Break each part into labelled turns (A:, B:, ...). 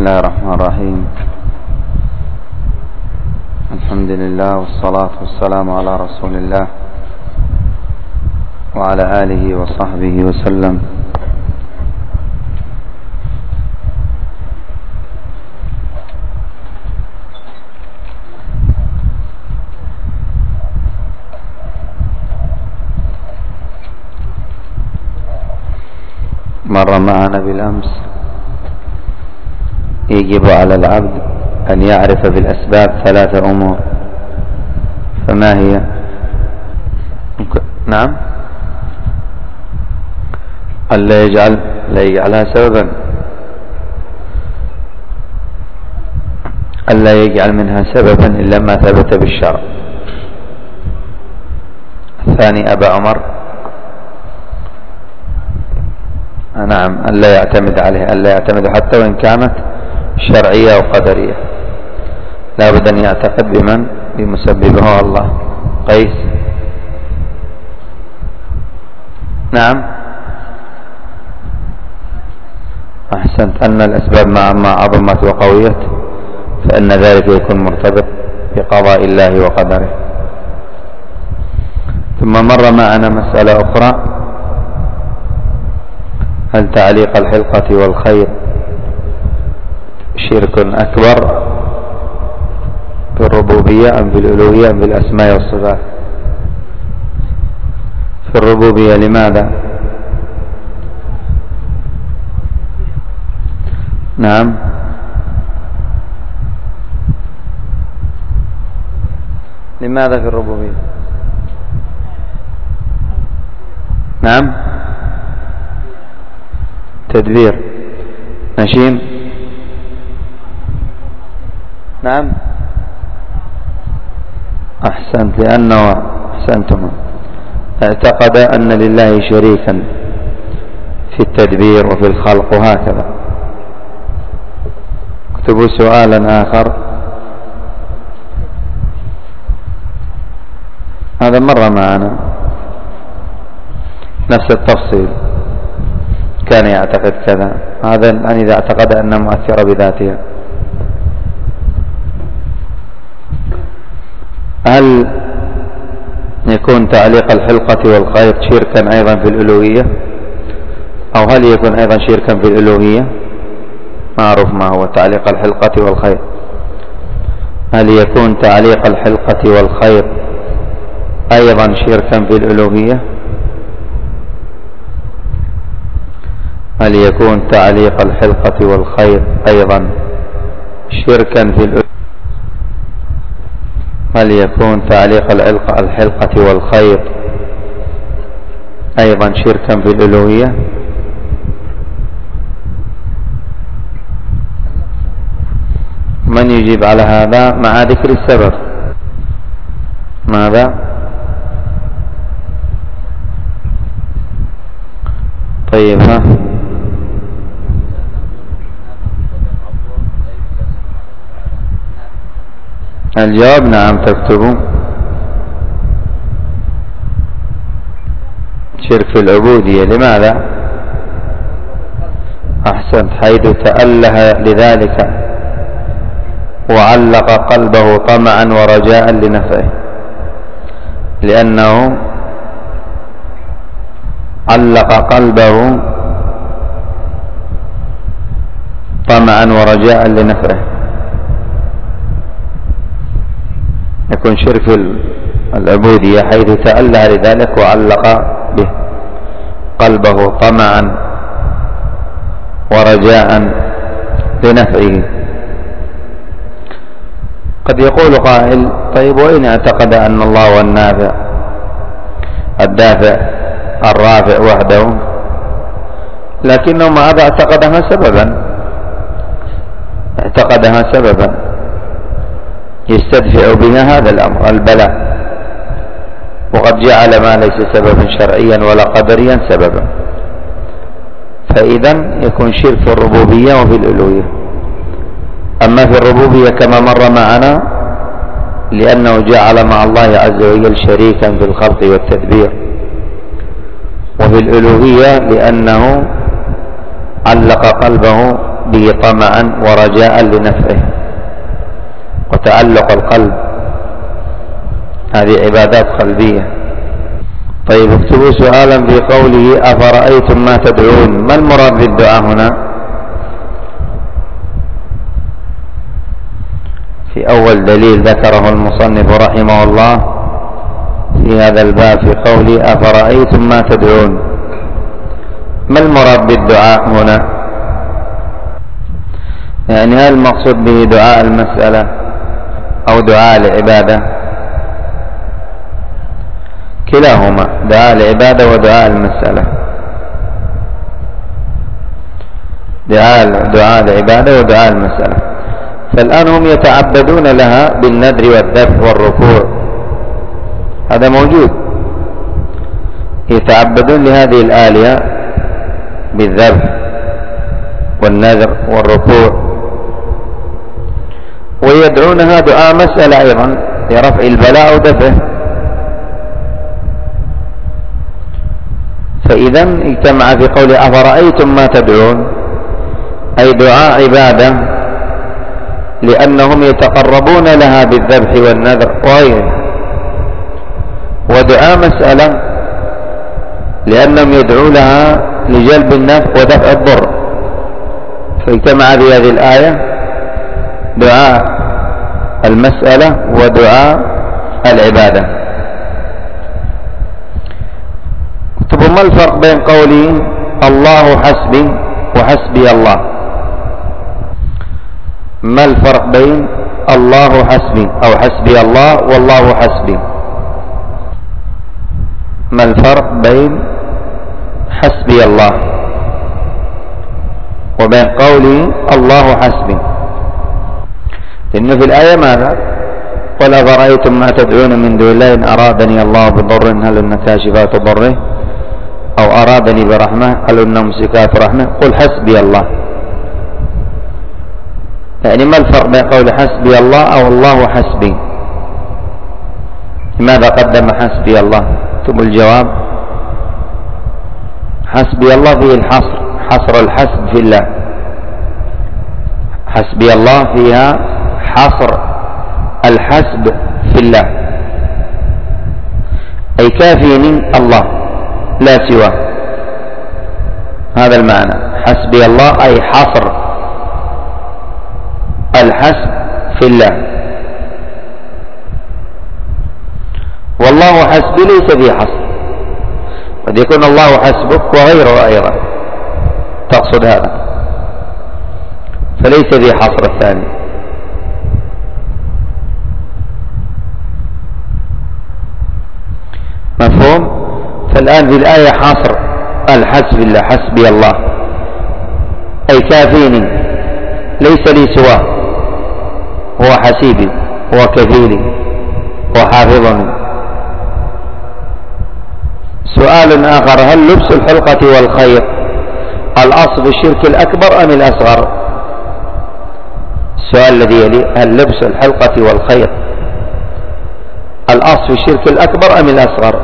A: الله الرحمن الرحيم. الحمد لله والصلاة والسلام على رسول الله وعلى آله وصحبه وسلم. مر معنا بالأمس يجب على العبد أن يعرف بالأسباب 3 أمور، فما هي؟ نعم، ألا يجعلها سببا، ألا يجعل منها سببا إلا ما ثبت بالشرع. الثاني أبا عمر، نعم، ألا يعتمد عليه، ألا يعتمد حتى وإن كانت شرعية أو قدرية، لا بد أن يعتقد بمسببه الله. قيس، نعم، أحسنت، أن الأسباب مع عظمت وقويت فإن ذلك يكون مرتبط بقضاء الله وقدره. ثم مر معنا مسألة أخرى، هل تعليق الحلقة والخيط شرك أكبر في الربوبية أم في الألوهية أم في الأسماء والصفات؟ في الربوبية. لماذا؟ نعم، لماذا في الربوبية؟ نعم، تدبير. نشيم، نعم، أحسنت، لأنه أحسنتم اعتقد أن لله شريكا في التدبير وفي الخلق، وهكذا. اكتبوا سؤالا آخر، هذا مر معنا نفس التفصيل، كان يعتقد كذا، هذا الآن إذا اعتقد أنها مؤثرة بذاتها. هل يكون تعليق الحلقة والخيط شركا أيضا في الألوهية، أو هل يكون أيضا شركا في الألوهية؟ معروف ما هو تعليق الحلقة والخيط. هل يكون تعليق الحلقة والخيط أيضا شركا في الألوهية؟ هل يكون تعليق الحلقة والخيط أيضا شركا في الألوهية؟ هل يكون تعليق الحلقة والخيط أيضا شركا في الألوهية؟ من يجيب على هذا مع ذكر السبب؟ ماذا؟ طيب، ها، الجواب نعم، تكتبوا شرك في العبودية. لماذا؟ أحسنت، حيث تأله لذلك وعلق قلبه طمعا ورجاء لنفعه، لأنه علق قلبه طمعا ورجاء لنفعه، يكون شرك العبودية حيث تأله لذلك وعلق به قلبه طمعا ورجاء لنفعه. قد يقول قائل: طيب، وإن اعتقد أن الله هو النافع الدافع الرافع وحده، لكنه مع هذا اعتقدها سببا يستدفع بها هذا الأمر البلاء، وقد جعل ما ليس سببا شرعيا ولا قدريا سببا، فإذا يكون شرك في الربوبية وفي الألوهية. أما في الربوبية كما مر معنا لأنه جعل مع الله عز وجل شريكا في الخلق والتدبير، وفي الألوهية لأنه علق قلبه به طمعا ورجاء لنفعه وتعلق القلب، هذه عبادات قلبية. طيب اكتبوا سؤالا في قوله أفرأيتم ما تدعون، ما المراد بالدعاء هنا؟ في أول دليل ذكره المصنف رحمه الله في هذا الباب في قوله أفرأيتم ما تدعون، ما المراد بالدعاء هنا؟ يعني هل المقصود به دعاء المسألة أو دعاء العبادة؟ كلاهما، دعاء العبادة ودعاء المسألة، دعاء العبادة ودعاء المسألة. فالآن هم يتعبدون لها بالنذر والذبح والركوع، هذا موجود، يتعبدون لهذه الآلهة بالذبح والنذر والركوع، ويدعونها دعاء مسألة أيضا لرفع البلاء ودفعه. فإذا اجتمع في قول أفرأيتم ما تدعون أي دعاء عبادة لأنهم يتقربون لها بالذبح والنذر وغيره، ودعاء مسألة لأنهم يدعوا لها لجلب النفع ودفع الضر. فاجتمع في هذه الآية دعاء المسألة ودعاء العبادة. طب ما الفرق بين قولي الله حسبي وحسبي الله؟ ما الفرق بين الله حسبي أو حسبي الله والله حسبي؟ ما الفرق بين حسبي الله وبين قولي الله حسبي؟ لأنه في الآية ماذا؟ قل أفرأيتم ما تدعون من دون الله إن أرادني الله بضر هل هن كاشفات ضره أو أرادني برحمة هل هن ممسكات رحمة قل حسبي الله. يعني ما الفرق بين قول حسبي الله أو الله حسبي؟ لماذا قدم حسبي الله؟ اكتبوا الجواب. حسبي الله فيه الحصر، حصر الحسب في الله، حسبي الله فيها حصر الحسب في الله، أي كافيني الله لا سواه، هذا المعنى. حسبي الله أي حصر الحسب في الله. والله حسبي ليس فيه حصر، قد يكون الله حسبك وغيره أيضا، تقصد هذا، فليس فيه حصر الثاني. مفهوم؟ فالآن في الآية حصر الحسب الله، حسبي الله أي كافيني ليس لي سواه، هو حسيبي، هو كفيلي، هو حافظني. سؤال آخر: هل لبس الحلقة والخيط الأصل في الشرك الأكبر أم الأصغر؟ السؤال الذي يلي: هل لبس الحلقة والخيط الأصل في الشرك الأكبر أم الأصغر؟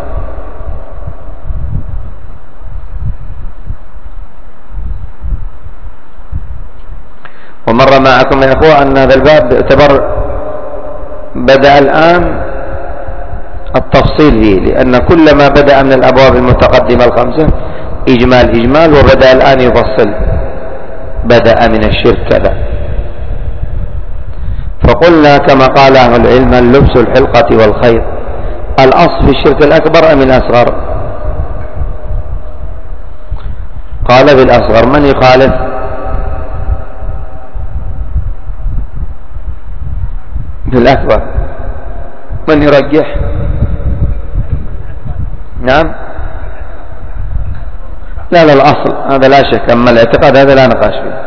A: ومر معكم يا إخوة أن هذا الباب يعتبر بدأ الآن التفصيل فيه، لأن كل ما بدأ من الأبواب المتقدمة الخمسة إجمال، وبدأ الآن يفصل، بدأ من الشرك كذا. فقلنا كما قال أهل العلم: لبس الحلقة والخيط الأصل في الشرك الأكبر أم الأصغر؟ قال بالأصغر. من يخالف؟ بالأكبر. من يرجح؟ نعم، لا الأصل هذا لا شك، أما الاعتقاد هذا لا نقاش فيه.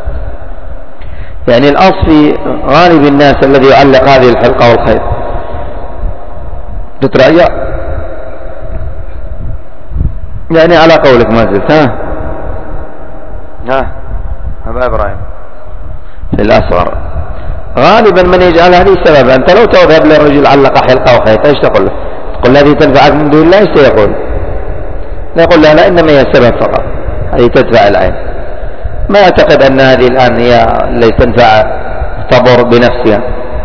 A: يعني الأصل في غالب الناس الذي يعلق هذه الحلقة والخيط تترأي يعني على قولك ما زلت. أبا إبراهيم في الأصغر غالبا من يجعل هذه السبب. أنت لو تذهب لرجل علق حلقة وخيط ايش تقول له؟ تقول هذه تنفعك من دون الله؟ ايش سيقول؟ لا يقول لا إنما هي السبب فقط، هذه تدفع العين. ما يعتقد أن هذه الآن هي التي تنفع تضر بنفسها،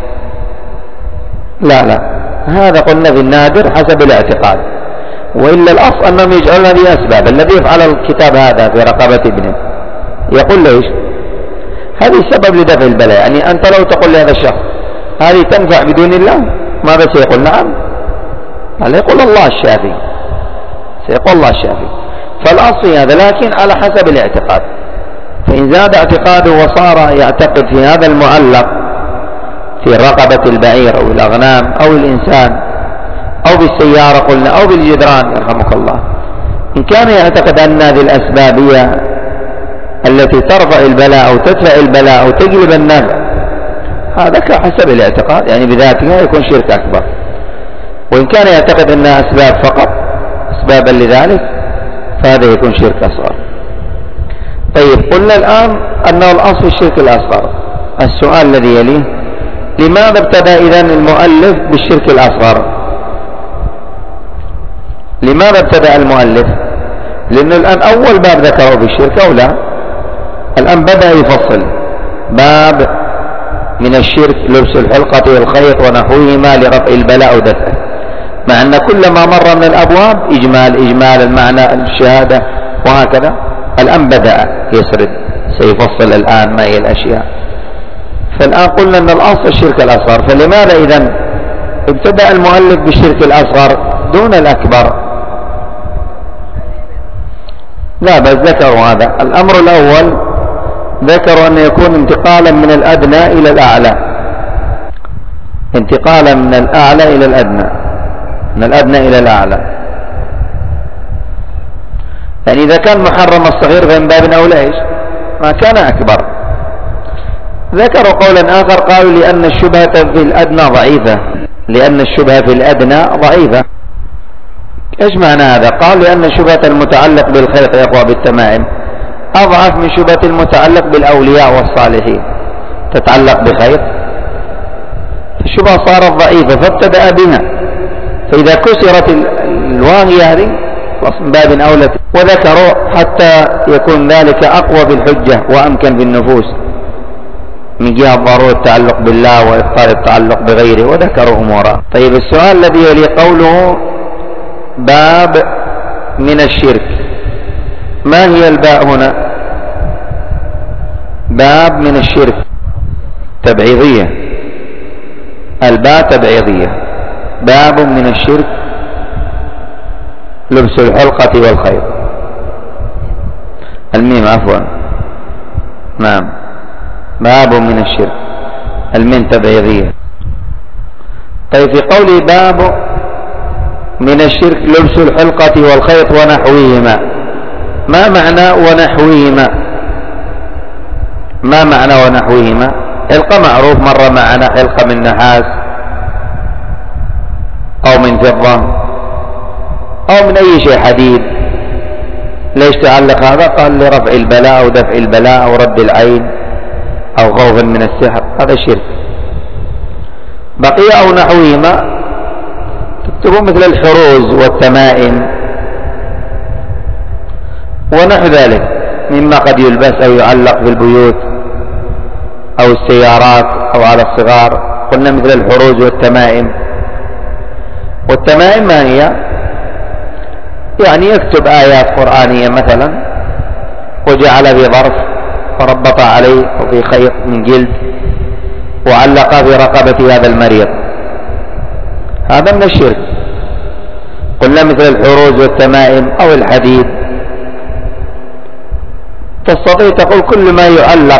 A: لا، هذا قلنا في النادر حسب الاعتقاد، وإلا الأصل أنهم يجعلون هذه أسباب. الذي يفعل الكتاب هذا في رقبة ابنه يقول ليش هذه السبب لدفع البلاء، يعني أنت لو تقول لهذا الشخص هذه تنفع بدون الله ماذا سيقول؟ نعم، هل يقول الله الشافي، سيقول الله الشافي. فالأصل هذا، لكن على حسب الاعتقاد. فإن زاد اعتقاده وصار يعتقد في هذا المعلق في رقبة البعير أو الأغنام أو الإنسان أو بالسيارة قلنا أو بالجدران يرحمك الله، إن كان يعتقد أن هذه الأسباب هي التي ترفع البلاء أو تدفع البلاء أو تجلب النفع، هذا كحسب الاعتقاد، يعني بذاتها يكون شرك أكبر. وإن كان يعتقد أنها أسباب فقط أسبابا لذلك فهذا يكون شرك أصغر. طيب، قلنا الآن أنه الأصل الشرك الأصغر. السؤال الذي يليه: لماذا ابتدأ إذن المؤلف بالشرك الأصغر؟ لماذا ابتدأ المؤلف؟ لأنه الآن أول باب ذكره بالشرك أو لا؟ الآن بدأ يفصل باب من الشرك لبس الحلقة والخيط ونحوهما لرفع البلاء ودفعه، مع أن كل ما مر من الأبواب إجمال المعنى الشهادة وهكذا. الآن بدأ يسرد، سيفصل الآن ما هي الأشياء. فالآن قلنا أن الأصل الشرك الأصغر، فلماذا إذن ابتدأ المؤلف بالشرك الأصغر دون الأكبر؟ لا، بس ذكروا هذا. الأمر الأول ذكروا أن يكون انتقالا من الأدنى إلى الأعلى، انتقالا من الأعلى إلى الأدنى، من الأدنى إلى الأعلى. يعني إذا كان محرم الصغير فإن باب أولى إيش؟ ما كان أكبر. ذكروا قولا آخر، قالوا لأن الشبهة في الأدنى ضعيفة، لأن الشبهة في الأدنى ضعيفة. إيش معنى هذا؟ قال لأن الشبهة المتعلق بالخيط يقوى بالتمائم أضعف من شبهة المتعلق بالأولياء والصالحين. تتعلق بخيط، الشبهة صارت ضعيفة فابتدأ بها، فإذا كسرت الواهية هذه من باب أولى. وذكروا حتى يكون ذلك أقوى بالحجة وأمكن بالنفوس من جهة ضرورة التعلق بالله وإبطال التعلق بغيره، وذكروا أمورا. طيب، السؤال الذي يلي قوله باب من الشرك، ما هي الباء هنا؟ باب من الشرك تبعيضية، الباء تبعيضية. باب من الشرك لبس الحلقة والخيط، الميم عفوا، نعم، باب من الشرك، الميم تبعيضية. طيب، في قوله باب من الشرك لبس الحلقة والخيط ونحوهما، ما معنى ونحوهما؟ ما معنى ونحوهما؟ حلقة معروف مر معنا، حلقة من نحاس أو من فضة أو من أي شيء حديد. ليش تعلق هذا؟ قال لرفع البلاء أو دفع البلاء أو رد العين أو خوفا من السحر، هذا شرك. بقي أو نحوهما تكتبون مثل الحروز والتمائم ونحو ذلك مما قد يلبس أو يعلق في البيوت أو السيارات أو على الصغار. قلنا مثل الحروز والتمائم. والتمائم ما هي؟ يعني يكتب آيات قرآنية مثلا وجعل في ظرف وربط عليه وفي خيط من جلد وعلق في رقبة هذا المريض، هذا من الشرك. قلنا مثل الحروز والتمائم أو الحديد. تستطيع تقول كل ما يعلق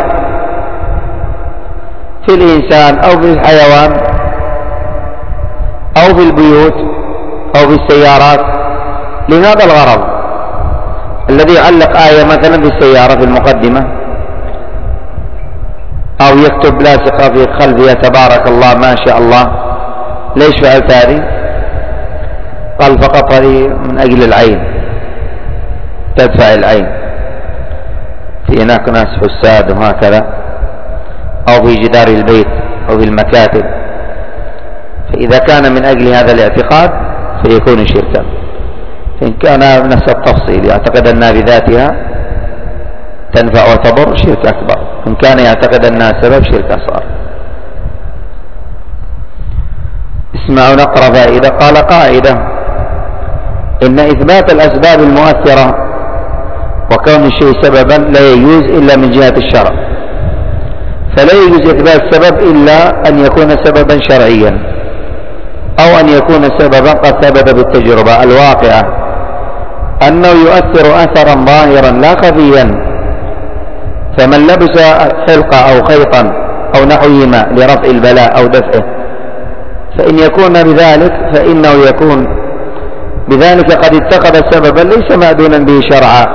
A: في الإنسان أو في الحيوان أو في البيوت أو في السيارات لهذا الغرض. الذي يعلق آية مثلا في السيارة في المقدمة أو يكتب لاصقة في خلفها تبارك الله ما شاء الله، ليش فعلت هذه؟ قال فقط هذه من أجل العين، تدفع العين. في هناك ناس حساد وهكذا، أو في جدار البيت أو في المكاتب. فإذا كان من أجل هذا الاعتقاد فيكون شركا. إن كان نفس التفصيل يعتقد أنها بذاتها تنفع وتضر شرك أكبر. إن كان يعتقد أنها سبب شرك أصغر. اسمعوا نقرأ فائدة. قال قائدة: إن إثبات الأسباب المؤثرة وكون الشيء سببا لا يجوز إلا من جهة الشرع، فلا يجوز إثبات سبب إلا أن يكون سببا شرعيا أو أن يكون سببا قد ثبت بالتجربة الواقعة أنه يؤثر أثرا ظاهرا لا خفيا. فمن لبس حلقة أو خيطا أو نحوهما لرفع البلاء أو دفعه فإنه يكون بذلك قد اتخذ سببا ليس مأذونا به شرعا،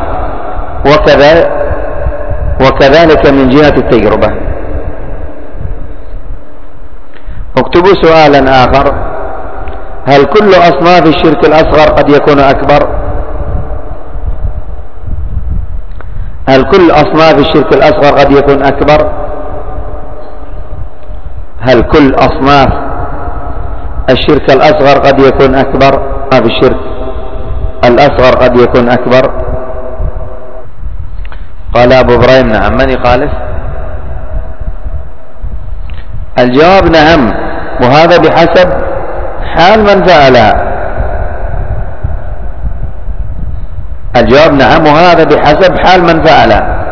A: وكذلك من جهة التجربة. اكتبوا سؤالا آخر: هل كل أصناف الشرك الأصغر قد يكون أكبر؟ هل كل أصناف الشرك الأصغر قد يكون أكبر؟ هل كل أصناف الشرك الأصغر قد يكون أكبر؟ في الشرك الأصغر قد يكون أكبر. قال أبو إبراهيم: نعم. من يخالف؟ الجواب: نعم، وهذا بحسب حال من فعلها. الجواب: نعم، وهذا بحسب حال من فعلها.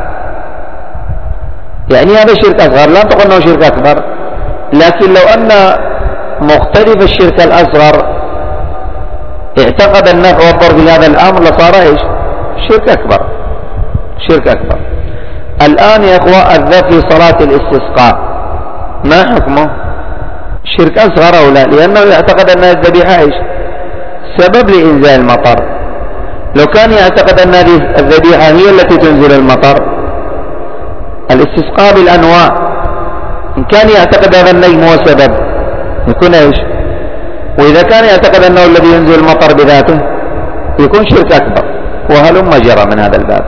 A: يعني هذا شرك أصغر، لا تقول أنه شرك أكبر، لكن لو أن مختلف الشرك الأصغر اعتقد النفع والضر في هذا الأمر لصار ايش؟ شرك أكبر. شرك أكبر. الآن يا إخوة الذبح في صلاة الاستسقاء ما حكمه؟ شرك أصغر أو لا؟ لأنه يعتقد أن الذبيحة ايش؟ سبب لإنزال المطر. لو كان يعتقد أن هذه الذبيحة هي التي تنزل المطر، الاستسقاء بالأنواع، إن كان يعتقد هذا النجم هو سبب يكون ايش؟ وإذا كان يعتقد أنه الذي ينزل المطر بذاته يكون شرك أكبر، وهلم جرى من هذا الباب.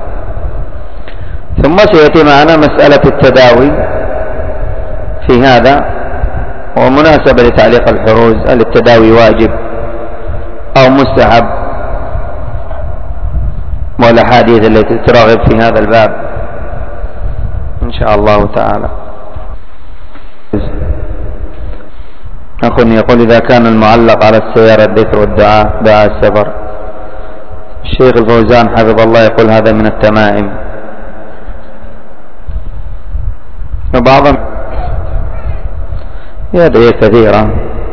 A: ثم سيأتي معنا مسألة التداوي في هذا، ومناسبة لتعليق الحروز: هل التداوي واجب أو مستحب، والأحاديث التي ترغب في هذا الباب إن شاء الله تعالى. يقول: إذا كان المعلق على السيارة الذكر والدعاء دعاء السفر. الشيخ الفوزان حفظه الله يقول: هذا من التمائم. وبعضهم يدعي كثيرا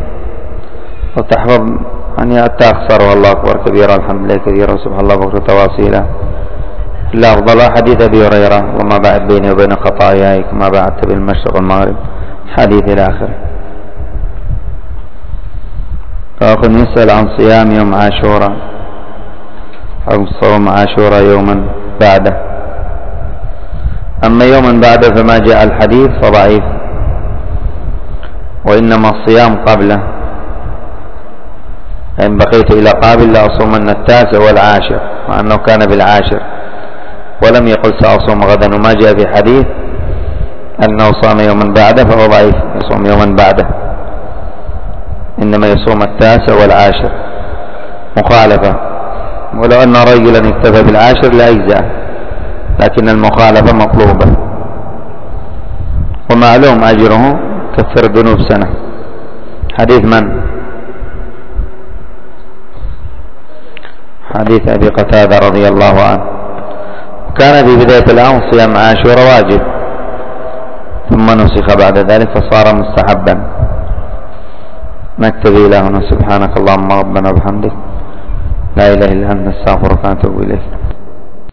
A: وتحفظ أن تأخسر والله أكبر كبيرا الحمد لله كثيرا سبحان الله بكرة تواصيلا. لا أفضل حديث أبي هريرة: وما بعد بيني وبين خطاياي كما بعدت بالمشرق والمغرب، حديث إلى آخره. فأخذ يسأل عن صيام يوم عاشوراء أو صوم عاشوراء يوما بعده. أما يوما بعده فما جاء الحديث فضعيف، وإنما الصيام قبله. إن بقيت إلى قابل لأصومن التاسع والعاشر، مع أنه كان بالعاشر ولم يقل سأصوم غدا. وما جاء في حديث أنه صام يوما بعده فهو ضعيف، يصوم يوما بعده، إنما يصوم التاسع والعاشر، مخالفة. ولو أن رجلا اكتفى بالعاشر لأجزأ، لكن المخالفة مطلوبة. ومعلوم أجره كفر الذنوب سنة. حديث من؟ حديث أبي قتادة رضي الله عنه. وكان في بداية الأمر صيام عاشوراء واجب، ثم نسخ بعد ذلك فصار مستحبا. نكتفي إلى هنا. سبحانك اللهم ربنا وبحمدك، لا إله إلا أنت، نستغفرك ونتوب إليك.